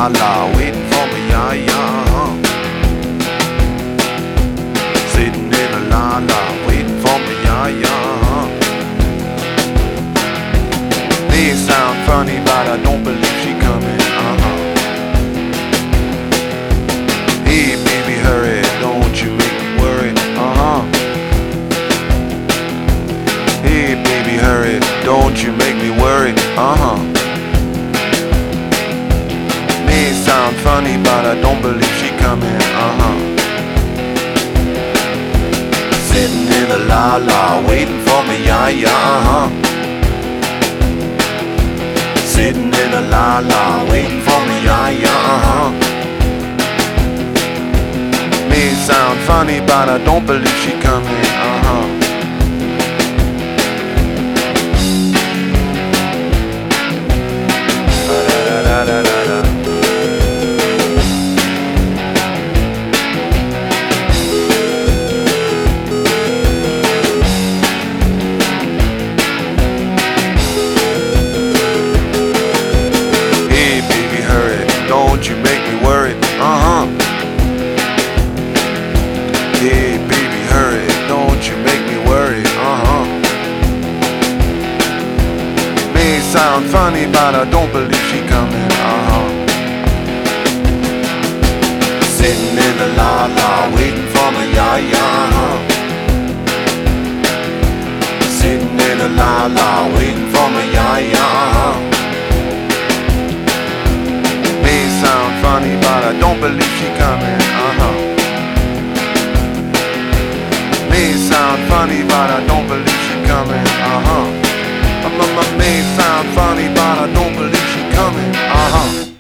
la la, waiting for me, yeah, yeah. Sitting in a la la, waiting for me, yeah, yeah. May sound funny, but I don't believe she coming, Hey baby, hurry, don't you make me worry, Hey baby, hurry, don't you make me worry, May sound funny, but I don't believe she coming, Sitting in a la la, waiting for me, yeah, yeah, Sitting in a la la, waiting for me, yeah, yeah, May sound funny, but I don't believe she coming, Don't you make me worry, Hey baby, hurry, don't you make me worry, May sound funny, but I don't believe she coming, Sitting in the la la, waiting for me, yeah, yeah. Sitting in the la la, waiting for me, yeah, yeah. May sound funny, but I don't believe she coming, May sound funny, but I don't believe she coming, May sound funny, but I don't believe she coming,